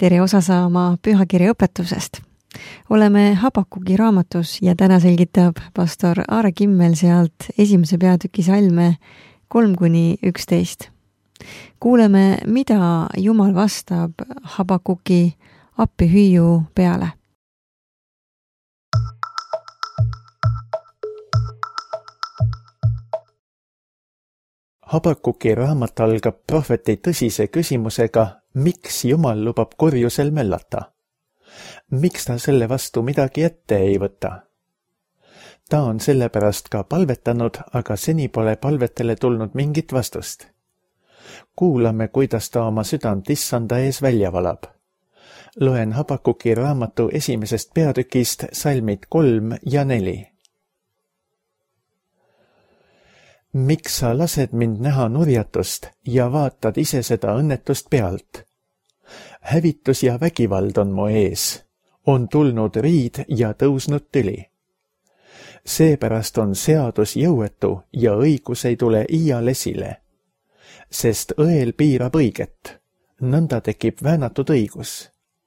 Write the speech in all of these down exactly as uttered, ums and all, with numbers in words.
tere osa saama pühakirja õpetusest. Oleme Habakuki raamatus ja täna selgitab pastor Aare Kimmel sealt esimese peatüki salme kolm kuni üksteist. Kuuleme, mida Jumal vastab Habakuki appihüüu peale. Habakuki raamat algab prohveti tõsise küsimusega, miks Jumal lubab kurjusel möllata? Miks ta selle vastu midagi ette ei võta? Ta on sellepärast ka palvetanud, aga seni pole palvetele tulnud mingit vastust. Kuulame, kuidas ta oma südant issanda ees välja valab. Loen Habakuki raamatu esimesest peatükist salmid kolm ja neli. Miks sa lased mind näha nurjatust ja vaatad ise seda õnnetust pealt? Hävitus ja vägivald on mu ees, on tulnud riid ja tõusnud tüli. Seepärast on seadus jõuetu ja õigus ei tule iial esile, sest õel piirab õiget, nõnda tekib väänatud õigus.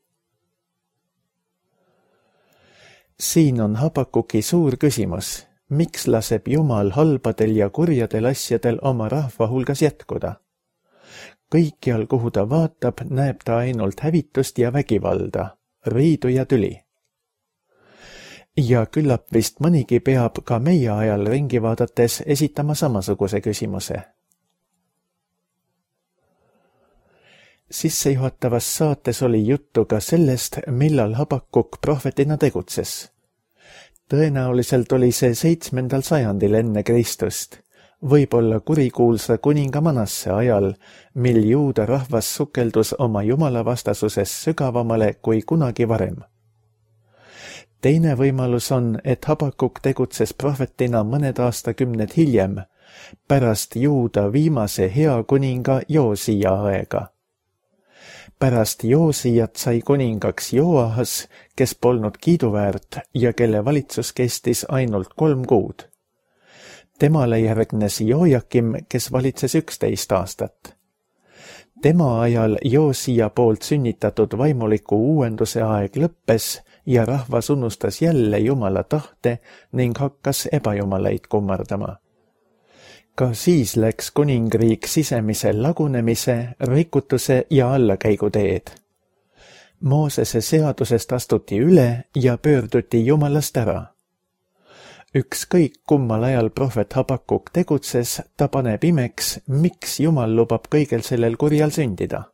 Siin on Habakuki suur küsimus. Miks laseb Jumal halbadel ja kurjadel asjadel oma rahva hulgas jätkuda? Kõikjal, kuhu ta vaatab, näeb ta ainult hävitust ja vägivalda, riidu ja tüli. Ja küllap vist mõnigi peab ka meie ajal ringi vaadates esitama samasuguse küsimuse. Sissejuhatavas saates oli juttu ka sellest, millal Habakuk prohvetina tegutses. Tõenäoliselt oli see seitsmendal sajandil enne Kristust, võib-olla kurikuulsa kuninga Manasse ajal, mil juuda rahvas sukeldus oma jumalavastasusest sügavamale kui kunagi varem. Teine võimalus on, et Habakuk tegutses prohvetina mõned aastakümned hiljem, pärast juuda viimase hea kuninga Joosija aega. Pärast Joosijat sai kuningaks Joahas, kes polnud kiiduväärt ja kelle valitsus kestis ainult kolm kuud. Temale järgnes Joakim, kes valitses üksteist aastat. Tema ajal Joosija poolt sünnitatud vaimuliku uuenduse aeg lõppes ja rahvas unustas jälle Jumala tahte ning hakkas ebajumalaid kummardama. Ka siis läks kuningriik sisemise lagunemise, rikutuse ja allakäigu teed. Moosese seadusest astuti üle ja pöörduti Jumalast ära. Ükskõik kummal ajal prohvet Habakuk tegutses, ta paneb imeks, miks Jumal lubab kõigel sellel kurjal sündida.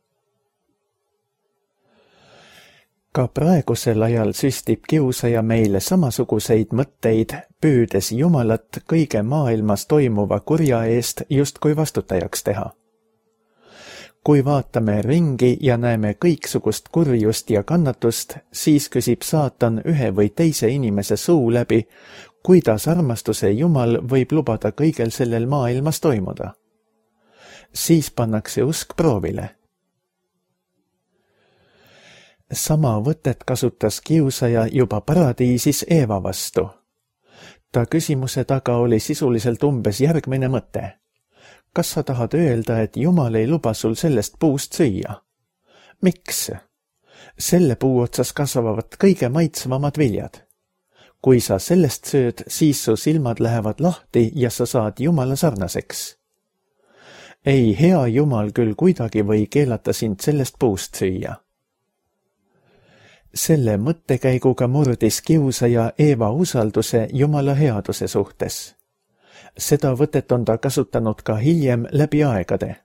Ka praegusel ajal süstib kiusaja meile samasuguseid mõtteid, püüdes Jumalat kõige maailmas toimuva kurja eest justkui vastutajaks teha. Kui vaatame ringi ja näeme kõiksugust kurjust ja kannatust, siis küsib saatan ühe või teise inimese suu läbi, kuidas armastuse Jumal võib lubada kõigel sellel maailmas toimuda. Siis pannakse usk proovile. Sama võtet kasutas kiusaja juba paradiisis Eeva vastu. Ta küsimuse taga oli sisuliselt umbes järgmine mõte. Kas sa tahad öelda, et Jumal ei luba sul sellest puust süüa? Miks? Selle puu otsas kasvavad kõige maitsvamad viljad. Kui sa sellest sööd, siis su silmad lähevad lahti ja sa saad Jumala sarnaseks. Ei, hea Jumal küll kuidagi või keelata sind sellest puust süüa. Selle mõttekäiguga murdis kiusaja Eeva usalduse Jumala headuse suhtes. Seda võtet on ta kasutanud ka hiljem läbi aegade.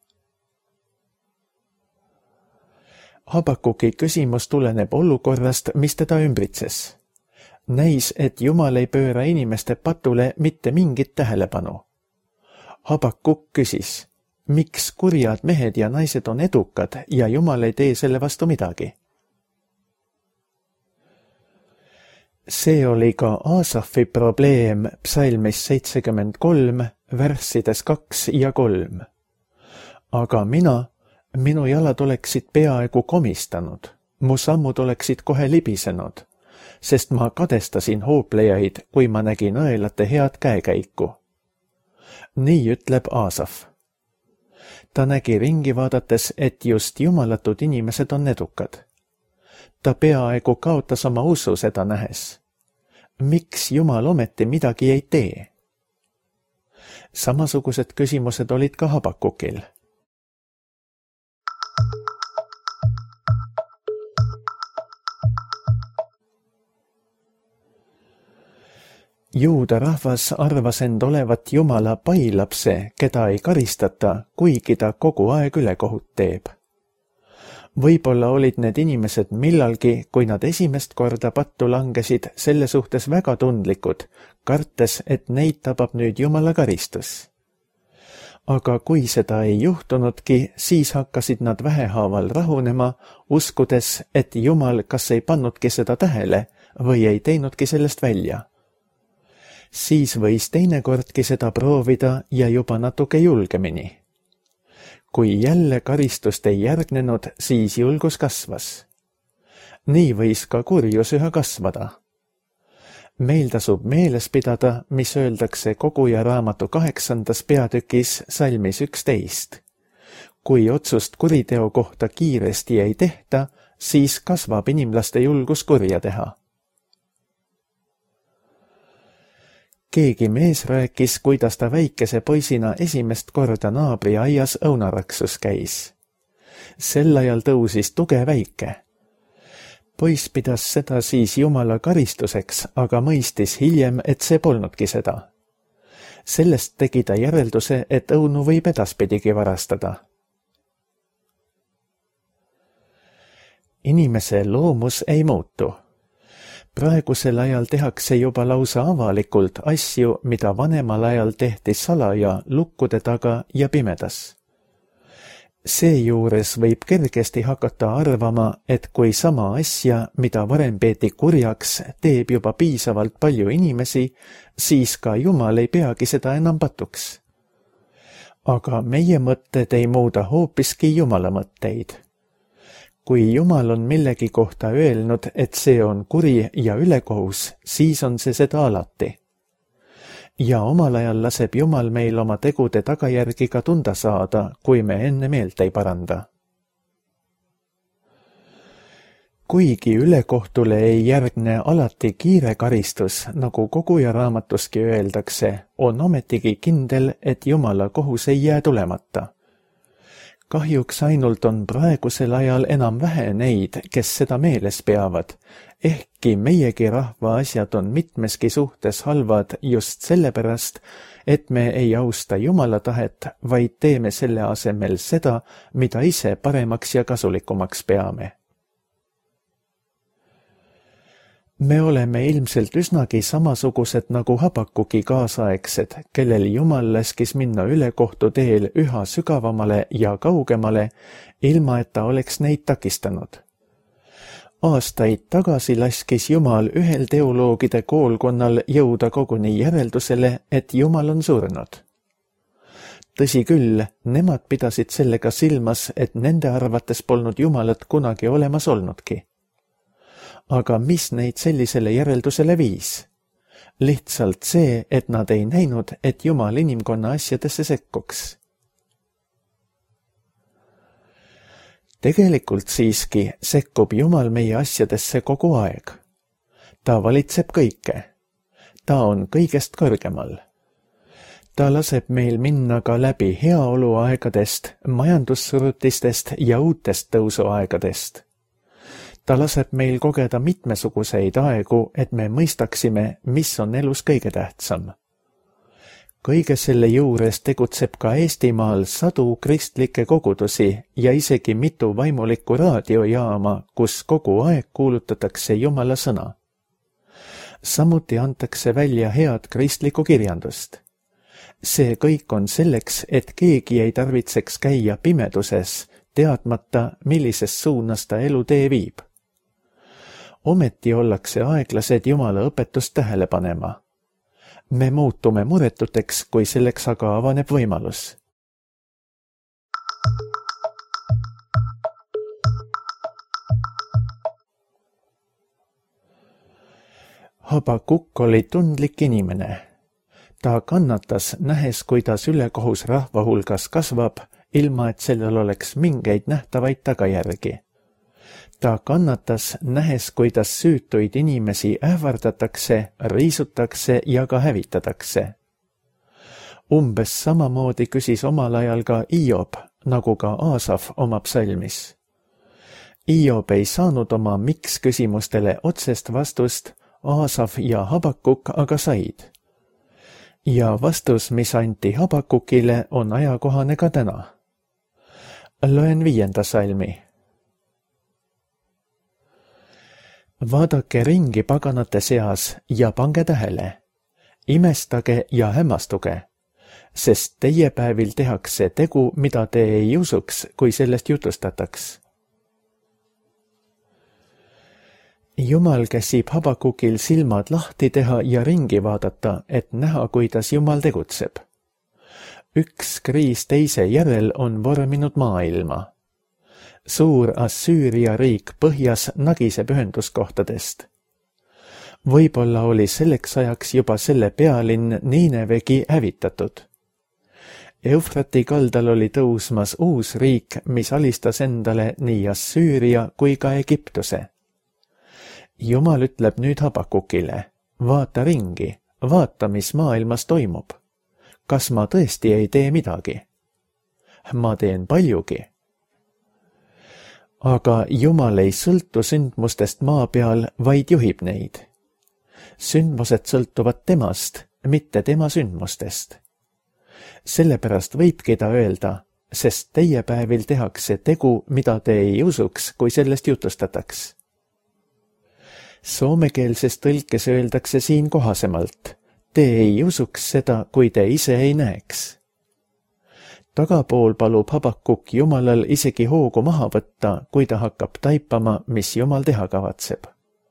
Habakuki küsimus tuleneb olukorrast, mis teda ümbritses. Näis, et Jumal ei pööra inimeste patule mitte mingit tähelepanu. Habakuk küsis, miks kurjad mehed ja naised on edukad ja Jumal ei tee selle vastu midagi? See oli ka Aasafi probleem psalmis seitsekümmend kolm, värssides kaks ja kolm. Aga mina, minu jalad oleksid peaaegu komistanud, mu sammud oleksid kohe libisenud, sest ma kadestasin hooplejaid, kui ma nägin õelate head käekäiku. Nii ütleb Aasaf. Ta nägi ringi vaadates, et just jumalatud inimesed on edukad, Ta peaaegu kaotas oma usu seda nähes. Miks Jumal ometi midagi ei tee? Samasugused küsimused olid ka Habakukil. Juuda rahvas arvas end olevat Jumala pailapse, keda ei karistata, kuigi ta kogu aeg ülekohut teeb. Võib-olla olid need inimesed millalgi, kui nad esimest korda pattu langesid, selle suhtes väga tundlikud, kartes, et neid tabab nüüd Jumala karistus. Aga kui seda ei juhtunudki, siis hakkasid nad vähehaaval rahunema, uskudes, et Jumal kas ei pannudki seda tähele või ei teinudki sellest välja. Siis võis teinekordki seda proovida ja juba natuke julgemini. Kui jälle karistust ei järgnenud, siis julgus kasvas. Nii võis ka kurjus üha kasvada. Meil tasub meeles pidada, mis öeldakse Koguja raamatu kaheksandas peatükis salmis üksteist. Kui otsust kuriteo kohta kiiresti ei tehta, siis kasvab inimlaste julgus kurja teha. Keegi mees rääkis, kuidas ta väikese poisina esimest korda naabri aias õunaraksus käis. Sel ajal tõusis tuge väike. Poiss pidas seda siis Jumala karistuseks, aga mõistis hiljem, et see polnudki seda. Sellest tegi ta järelduse, et õunu võib edaspidigi varastada. Inimese loomus ei muutu. Praegusel ajal tehakse juba lausa avalikult asju, mida vanemal ajal tehti salaja, lukkude taga ja pimedas. Seejuures võib kergesti hakata arvama, et kui sama asja, mida varem peeti kurjaks, teeb juba piisavalt palju inimesi, siis ka Jumal ei peagi seda enam patuks. Aga meie mõtted ei muuda hoopiski Jumala mõtteid. Kui Jumal on millegi kohta öelnud, et see on kuri ja ülekohus, siis on see seda alati. Ja omal ajal laseb Jumal meil oma tegude tagajärgi ka tunda saada, kui me enne meelt ei paranda. Kuigi ülekohtule ei järgne alati kiire karistus, nagu Koguja raamatuski öeldakse, on ometigi kindel, et Jumala kohus ei jää tulemata. Kahjuks ainult on praegusel ajal enam vähe neid, kes seda meeles peavad, ehkki meiegi rahva asjad on mitmeski suhtes halvad just sellepärast, et me ei austa Jumala tahet, vaid teeme selle asemel seda, mida ise paremaks ja kasulikumaks peame. Me oleme ilmselt üsnagi samasugused nagu Habakuki kaasaegsed, kellel Jumal laskis minna ülekohtu teel üha sügavamale ja kaugemale, ilma et ta oleks neid takistanud. Aastaid tagasi laskis Jumal ühel teoloogide koolkonnal jõuda koguni järeldusele, et Jumal on surnud. Tõsi küll, nemad pidasid sellega silmas, et nende arvates polnud Jumalat kunagi olemas olnudki. Aga mis neid sellisele järeldusele viis? Lihtsalt see, et nad ei näinud, et Jumal inimkonna asjadesse sekkuks. Tegelikult siiski sekkub Jumal meie asjadesse kogu aeg. Ta valitseb kõike. Ta on kõigest kõrgemal. Ta laseb meil minna ka läbi heaoluaegadest, majandussurutistest ja uutest tõusuaegadest. Ta laseb meil kogeda mitmesuguseid aegu, et me mõistaksime, mis on elus kõige tähtsam. Kõige selle juures tegutseb ka Eestimaal sadu kristlikke kogudusi ja isegi mitu vaimulikku raadiojaama, kus kogu aeg kuulutatakse Jumala sõna. Samuti antakse välja head kristlikku kirjandust. See kõik on selleks, et keegi ei tarvitseks käia pimeduses, teadmata, millises suunas ta elutee viib. Ometi ollakse aeglased Jumala õpetust tähele panema. Me muutume muretuteks, kui selleks aga avaneb võimalus. Habakuk oli tundlik inimene. Ta kannatas, nähes, kuidas ülekohus rahva hulgas kasvab, ilma et sellel oleks mingeid nähtavaid tagajärgi. Ta kannatas, nähes, kuidas süütuid inimesi ähvardatakse, riisutakse ja ka hävitatakse. Umbes samamoodi küsis omal ajal ka Iob, nagu ka Aasaf oma psalmis. Iob ei saanud oma miks küsimustele otsest vastust, Aasaf ja Habakuk aga said. Ja vastus, mis anti Habakukile, on ajakohane ka täna. Loen viienda salmi. Vaadake ringi paganate seas ja pange tähele. Imestage ja hämmastuge, sest teie päevil tehakse tegu, mida te ei usuks, kui sellest jutustataks. Jumal käsib Habakukil silmad lahti teha ja ringi vaadata, et näha, kuidas Jumal tegutseb. Üks kriis teise järel on vorminud maailma. Suur Assüüria riik põhjas nagiseb ühenduskohtadest. Võib-olla oli selleks ajaks juba selle pealinn Niinevegi hävitatud. Eufrati kaldal oli tõusmas uus riik, mis alistas endale nii Assüüria kui ka Egiptuse. Jumal ütleb nüüd Habakukile, vaata ringi, vaata, mis maailmas toimub. Kas ma tõesti ei tee midagi? Ma teen paljugi. Aga Jumal ei sõltu sündmustest maa peal, vaid juhib neid. Sündmused sõltuvad temast, mitte tema sündmustest. Sellepärast võibki ta öelda, sest teie päevil tehakse tegu, mida te ei usuks, kui sellest jutustataks. Soomekeelses tõlkes öeldakse siin kohasemalt, te ei usuks seda, kui te ise ei näeks. Tagapool palub Habakuk Jumalal isegi hoogu maha võtta, kui ta hakkab taipama, mis Jumal teha kavatseb.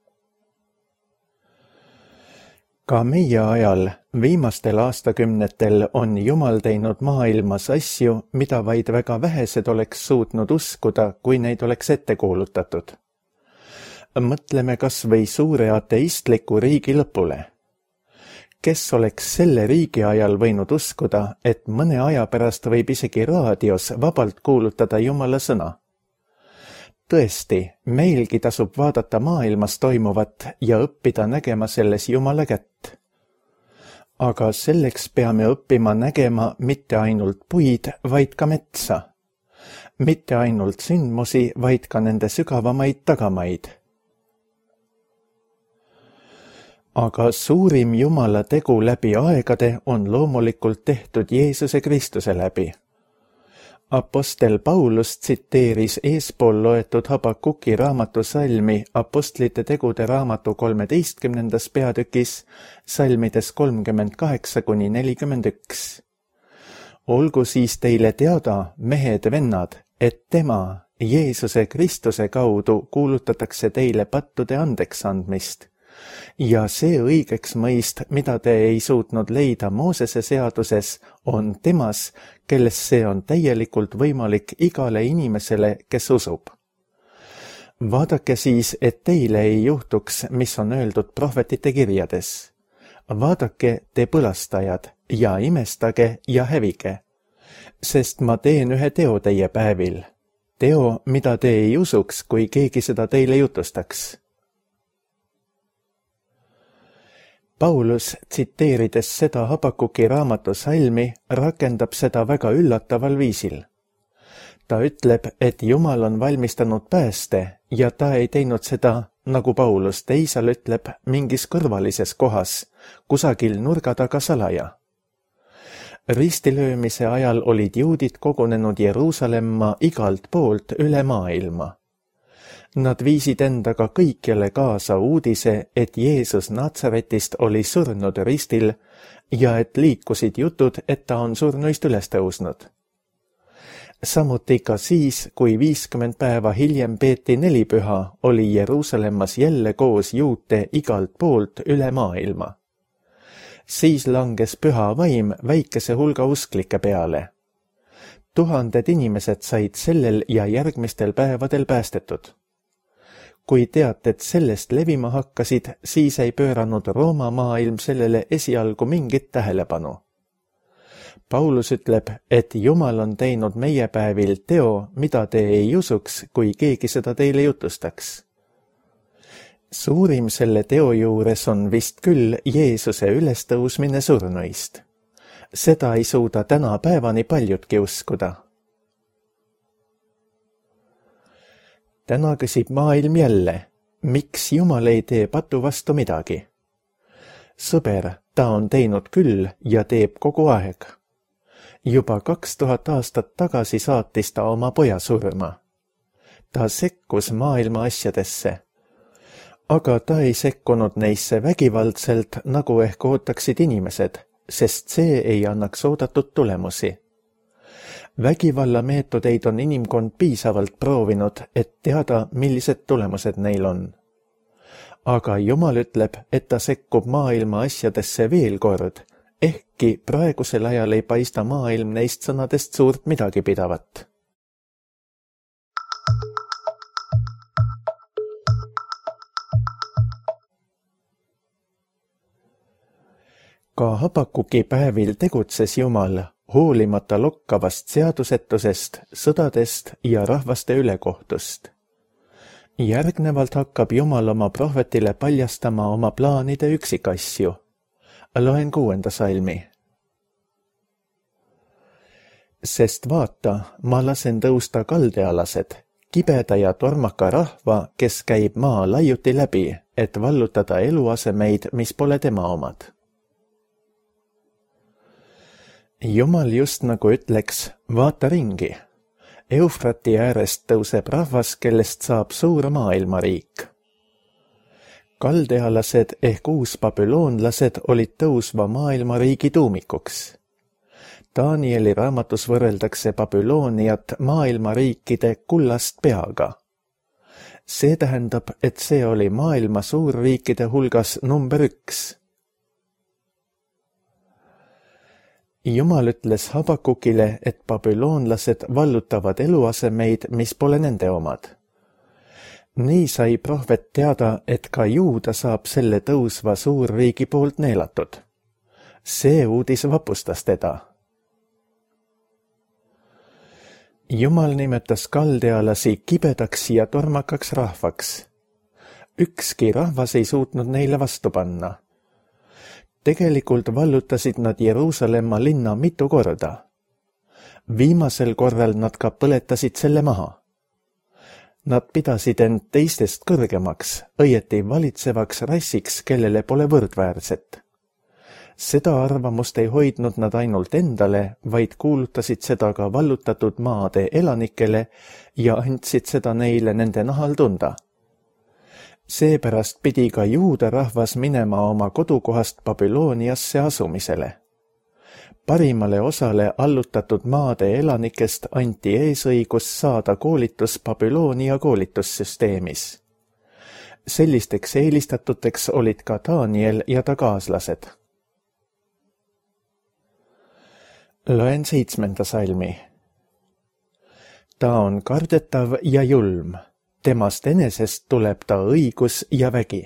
Ka meie ajal, viimastel aastakümnetel on Jumal teinud maailmas asju, mida vaid väga vähesed oleks suutnud uskuda, kui neid oleks ette kuulutatud. Mõtleme kas või suure ateistliku riigi lõpule. Kes oleks selle riigi ajal võinud uskuda, et mõne aja pärast võib isegi raadios vabalt kuulutada Jumala sõna? Tõesti, meilgi tasub vaadata maailmas toimuvat ja õppida nägema selles Jumala kätt. Aga selleks peame õppima nägema mitte ainult puid, vaid ka metsa. Mitte ainult sündmusi, vaid ka nende sügavamaid tagamaid. Aga suurim Jumala tegu läbi aegade on loomulikult tehtud Jeesuse Kristuse läbi. Apostel Paulus tsiteeris eespool loetud Habakuki raamatu salmi Apostlite tegude raamatu kolmeteistkümnendas peatükis salmides kolmkümmend kaheksa kuni nelikümmend üks. Olgu siis teile teada, mehed, vennad, et tema, Jeesuse Kristuse kaudu kuulutatakse teile pattude andeks andmist. Ja see õigeks mõist, mida te ei suutnud leida Moosese seaduses, on temas, kelles see on täielikult võimalik igale inimesele, kes usub. Vaadake siis, et teile ei juhtuks, mis on öeldud prohvetite kirjades. Vaadake, te põlastajad, ja imestage ja hävige, sest ma teen ühe teo teie päevil. Teo, mida te ei usuks, kui keegi seda teile jutustaks. Paulus, tsiteerides seda Habakuki raamatu salmi, rakendab seda väga üllataval viisil. Ta ütleb, et Jumal on valmistanud pääste ja ta ei teinud seda, nagu Paulus teisal ütleb, mingis kõrvalises kohas, kusagil nurga taga salaja. Ristilöömise ajal olid juudid kogunenud Jeruusalemma igalt poolt üle maailma. Nad viisid endaga kõikjale kaasa uudise, et Jeesus Natsaretist oli surnud ristil ja et liikusid jutud, et ta on surnuist üles tõusnud. Samuti ka siis, kui viiskümmend päeva hiljem peeti nelipüha, oli Jeruusalemmas jälle koos juute igalt poolt üle maailma. Siis langes püha vaim väikese hulga usklike peale. Tuhanded inimesed said sellel ja järgmistel päevadel päästetud. Kui teated sellest levima hakkasid, siis ei pööranud Rooma maailm sellele esialgu mingit tähelepanu. Paulus ütleb, et Jumal on teinud meie päevil teo, mida te ei usuks, kui keegi seda teile jutustaks. Suurim selle teo juures on vist küll Jeesuse ülestõusmine surnuist. Seda ei suuda täna päevani paljudki uskuda. Täna küsib maailm jälle, miks Jumal ei tee patu vastu midagi? Sõber, ta on teinud küll ja teeb kogu aeg. Juba kaks tuhat aastat tagasi saatis ta oma poja surma. Ta sekkus maailma asjadesse. Aga ta ei sekkunud neisse vägivaldselt, nagu ehk ootaksid inimesed, sest see ei annaks oodatud tulemusi. Vägivalla meetodeid on inimkond piisavalt proovinud, et teada, millised tulemused neil on. Aga Jumal ütleb, et ta sekkub maailma asjadesse veel kord, ehkki praegusel ajal ei paista maailm neist sõnadest suurt midagi pidavat. Ka Habakuki päevil tegutses Jumal, hoolimata lokkavast seadusetusest, sõdadest ja rahvaste ülekohtust. Järgnevalt hakkab Jumal oma prohvetile paljastama oma plaanide üksikasju. Loen kuuenda salmi. Sest vaata, ma lasen tõusta kaldealased, kibeda ja tormaka rahva, kes käib maa laiuti läbi, et vallutada eluasemeid, mis pole tema omad. Jumal just nagu ütleks, vaata ringi. Eufrati äärest tõuseb rahvas, kellest saab suur maailmariik. Kaldealased ehk uusbabüloonlased olid tõusva maailmariigi tuumikuks. Danieli raamatus võrreldakse Babyloniat maailmariikide kullast peaga. See tähendab, et see oli maailma suurriikide hulgas number üks. Jumal ütles Habakukile, et babüloonlased vallutavad eluasemeid, mis pole nende omad. Nii sai prohvet teada, et ka Juuda saab selle tõusva suurriigi poolt neelatud. See uudis vapustas teda. Jumal nimetas kaldealasi kibedaks ja tormakaks rahvaks. Ükski rahvas ei suutnud neile vastu panna. Tegelikult vallutasid nad Jeruusalemma linna mitu korda. Viimasel korral nad ka põletasid selle maha. Nad pidasid end teistest kõrgemaks, õieti valitsevaks rassiks, kellele pole võrdväärset. Seda arvamust ei hoidnud nad ainult endale, vaid kuulutasid seda ka vallutatud maade elanikele ja andsid seda neile nende nahal tunda. Seepärast pidi ka Juuda rahvas minema oma kodukohast Babyloniasse asumisele. Parimale osale allutatud maade elanikest anti eesõigus saada koolitus Babylonia koolitussüsteemis. Sellisteks eelistatuteks olid ka Daniel ja ta kaaslased. Loen seitsmenda salmi. Ta on kardetav ja julm. Temast enesest tuleb ta õigus ja vägi.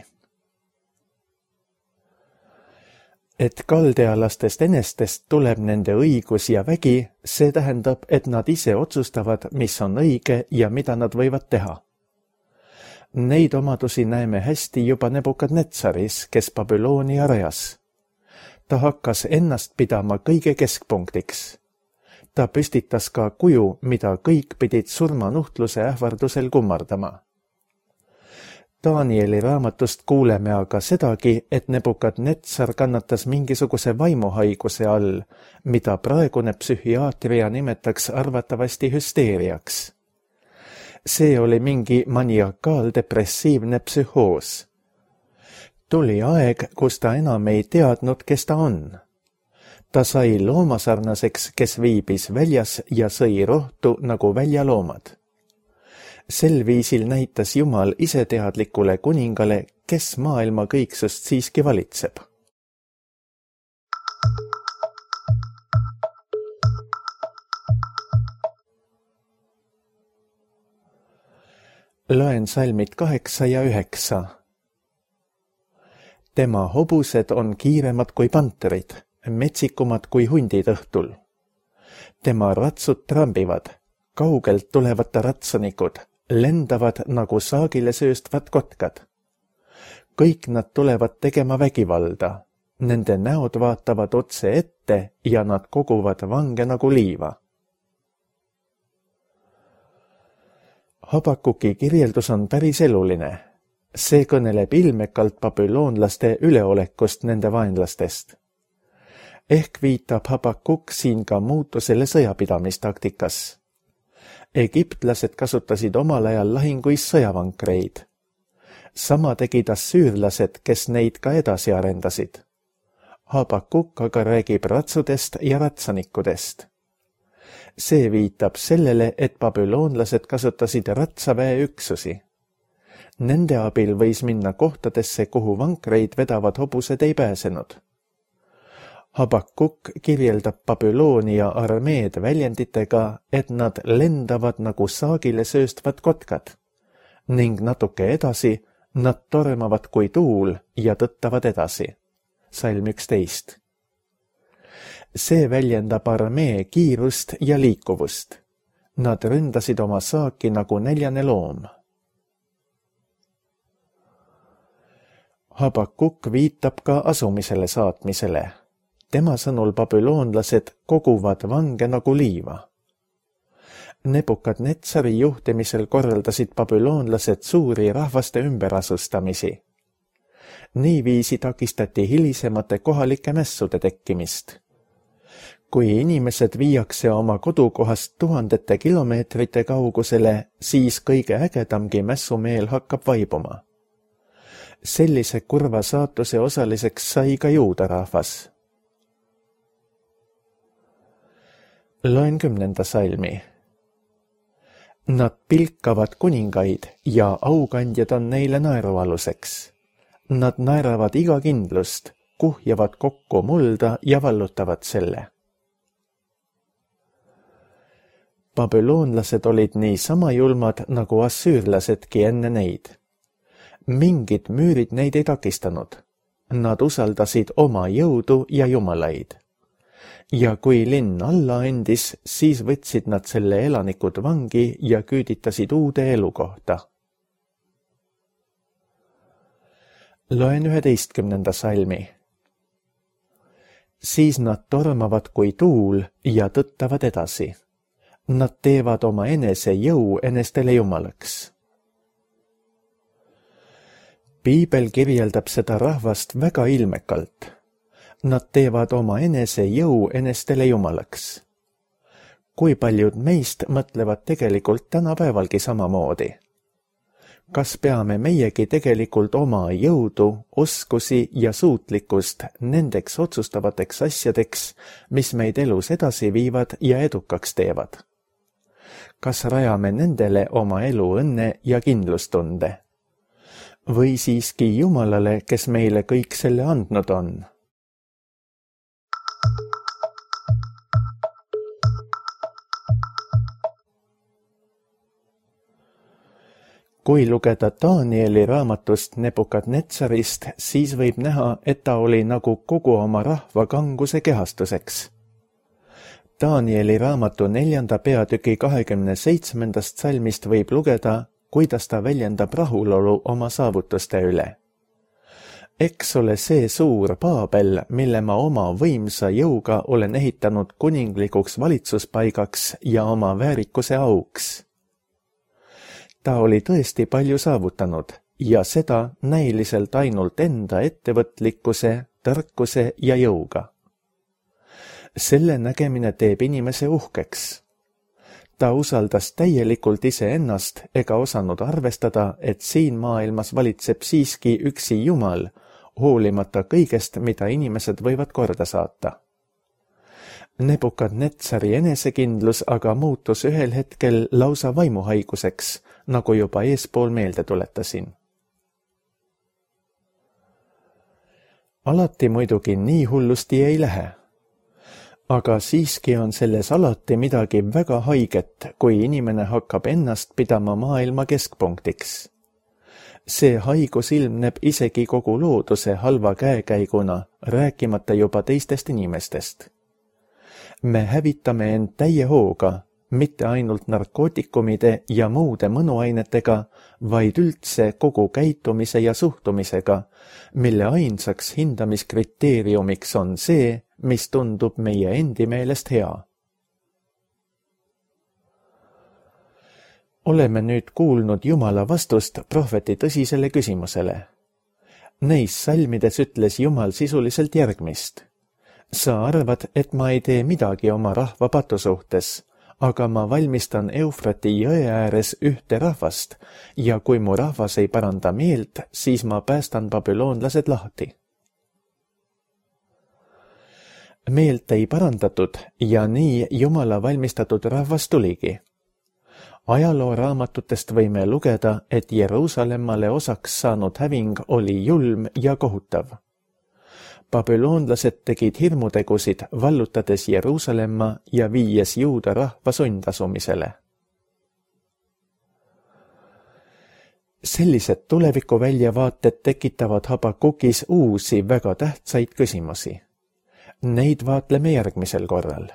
Et kaldealastest enestest tuleb nende õigus ja vägi, see tähendab, et nad ise otsustavad, mis on õige ja mida nad võivad teha. Neid omadusi näeme hästi juba Nebukadnetsaris, kes Babylonia rajas. Ta hakkas ennast pidama kõige keskpunktiks. Ta püstitas ka kuju, mida kõik pidid surmanuhtluse ähvardusel kummardama. Danieli raamatust kuuleme aga sedagi, et Nebukadnetsar kannatas mingisuguse vaimuhaiguse all, mida praegune psühhiaatria nimetaks arvatavasti hüsteeriaks. See oli mingi maniakaal-depressiivne psühhoos. Tuli aeg, kus ta enam ei teadnud, kes ta on. Ta sai loomasarnaseks, kes viibis väljas ja sõi rohtu nagu väljaloomad. Sel viisil näitas Jumal iseteadlikule kuningale, kes maailma kõiksust siiski valitseb. Loen salmid kaheksa ja üheksa. Tema hobused on kiiremad kui panterid, metsikumad kui hundid õhtul. tema ratsud trambivad, kaugelt tulevad ratsanikud, lendavad nagu saagile sööstvad kotkad. Kõik nad tulevad tegema vägivalda, nende näod vaatavad otse ette ja nad koguvad vange nagu liiva. Habakuki kirjeldus on päris eluline. See kõneleb ilmekalt babüloonlaste üleolekust nende vaenlastest. Ehk viitab Habakuk siin ka muutusele sõjapidamistaktikas. Egiptlased kasutasid omal ajal lahinguis sõjavankreid. Sama tegid assüürlased, kes neid ka edasi arendasid. Habakuk aga räägib ratsudest ja ratsanikudest. See viitab sellele, et babüloonlased kasutasid ratsaväeüksusi. Nende abil võis minna kohtadesse, kuhu vankreid vedavad hobused ei pääsenud. Habakuk kirjeldab Babyloonia armeed väljenditega, et nad lendavad nagu saagile sööstvad kotkad ning natuke edasi nad tormavad kui tuul ja tõttavad edasi. Salm üksteist. See väljendab armee kiirust ja liikuvust. Nad ründasid oma saaki nagu näljane loom. Habakuk viitab ka asumisele saatmisele. Tema sõnul babüloonlased koguvad vange nagu liiva. Nebukadnetsari juhtimisel korraldasid babüloonlased suuri rahvaste ümberasustamisi. Niiviisi takistati hilisemate kohalike mässude tekkimist. Kui inimesed viiakse oma kodukohast tuhandete kilomeetrite kaugusele, siis kõige ägedamgi mässumeel hakkab vaibuma. Sellise kurva saatuse osaliseks sai ka juuda rahvas. Loen kümnenda salmi. Nad pilkavad kuningaid ja aukandjad on neile naerualuseks. Nad naeravad iga kindlust, kuhjavad kokku mulda ja vallutavad selle. Babüloonlased olid nii sama julmad nagu assüürlasedki enne neid. Mingid müürid neid ei takistanud. Nad usaldasid oma jõudu ja jumalaid. Ja kui linn alla andis, siis võtsid nad selle elanikud vangi ja küüditasid uude elukohta. Loen üheteistkümnenda salmi. Siis nad tormavad kui tuul ja tõttavad edasi. Nad teevad oma enese jõu enestele jumalaks. Piibel kirjeldab seda rahvast väga ilmekalt. Nad teevad oma enese jõu enestele jumalaks. Kui paljud meist mõtlevad tegelikult tänapäevalgi samamoodi? Kas peame meiegi tegelikult oma jõudu, oskusi ja suutlikkust nendeks otsustavateks asjadeks, mis meid elus edasi viivad ja edukaks teevad? Kas rajame nendele oma elu õnne ja kindlustunde? Või siiski Jumalale, kes meile kõik selle andnud on? Kui lugeda Danieli raamatust Nebukadnetsarist, siis võib näha, et ta oli nagu kogu oma rahva kanguse kehastuseks. Danieli raamatu neljanda peatüki kahekümne seitsmendast salmist võib lugeda, kuidas ta väljendab rahulolu oma saavutuste üle. Eks ole see suur Paabel, mille ma oma võimsa jõuga olen ehitanud kuninglikuks valitsuspaigaks ja oma väärikuse auks. Ta oli tõesti palju saavutanud ja seda näiliselt ainult enda ettevõtlikkuse, tarkuse ja jõuga. Selle nägemine teeb inimese uhkeks. Ta usaldas täielikult iseennast ega osanud arvestada, et siin maailmas valitseb siiski üksi Jumal, hoolimata kõigest, mida inimesed võivad korda saata. Nebukadnetsari enesekindlus aga muutus ühel hetkel lausa vaimuhaiguseks, nagu juba eespool meelde tuletasin. Alati muidugi nii hullusti ei lähe. Aga siiski on selles alati midagi väga haiget, kui inimene hakkab ennast pidama maailma keskpunktiks. See haigus ilmneb isegi kogu looduse halva käekäiguna, rääkimata juba teistest inimestest. Me hävitame end täie hooga, mitte ainult narkootikumide ja muude mõnuainetega, vaid üldse kogu käitumise ja suhtumisega, mille ainsaks hindamiskriteeriumiks on see, mis tundub meie endi meelest hea. Oleme nüüd kuulnud Jumala vastust prohveti tõsisele küsimusele. Neis salmides ütles Jumal sisuliselt järgmist. Sa arvad, et ma ei tee midagi oma rahva patu suhtes, aga ma valmistan Eufrati jõe ääres ühte rahvast ja kui mu rahvas ei paranda meelt, siis ma päästan babüloonlased lahti. Meelt ei parandatud ja nii Jumala valmistatud rahvas tuligi. Ajalooraamatutest võime lugeda, et Jeruusalemmale osaks saanud häving oli julm ja kohutav. Babüloonlased tegid hirmutegusid, vallutades Jeruusalemma ja viies juuda rahva sundasumisele. Sellised tulevikuväljavaated tekitavad Habakukis uusi väga tähtsaid küsimusi. Neid vaatleme järgmisel korral.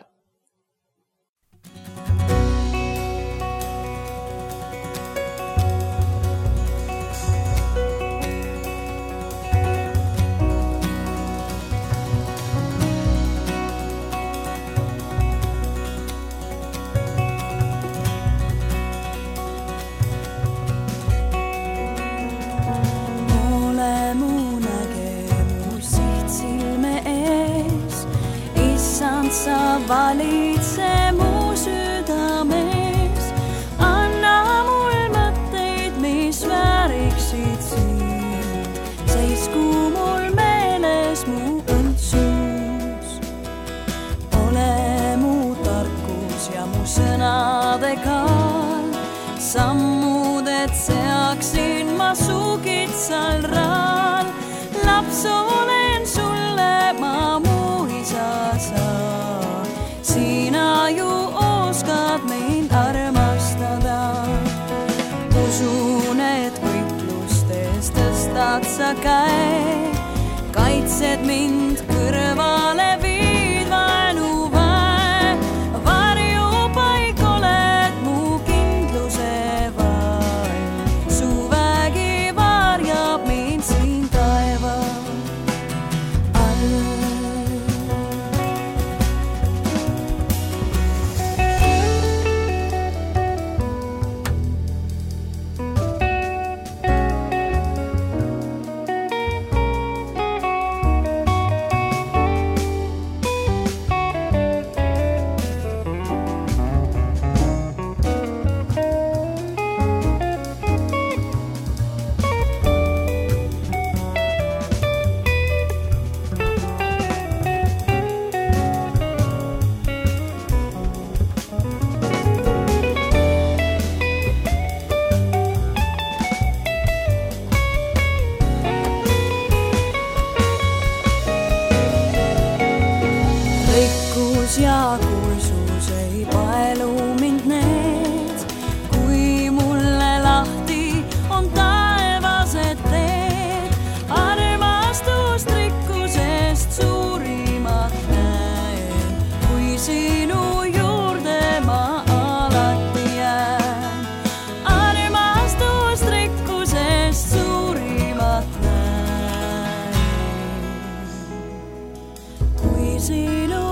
Sa valitse mu südames, anna mul mõtteid, mis vääriksid sind, seisku mul meeles mu õndsus. Ole mu tarkus ja mu sõnade kaal, sammuded seaksin ma su kitsal raal, laps olen sulle, ma mu isa saan. Sina ju oskad mind armastada. Usun, et võitlustes tõstad sa käe, kaitsed mind kõrvale viid vaenu väe. Varjupaik oled mu kindluse vaim, su vägi varjab mind siin taeva all. Ja kuulsus ei paelu mind need, kui mulle lahti on taevased teed. Armastust rikkusest suurimat näen, kui sinu juurde ma alati jään. Armastust rikkusest suurimat näen, kui sinu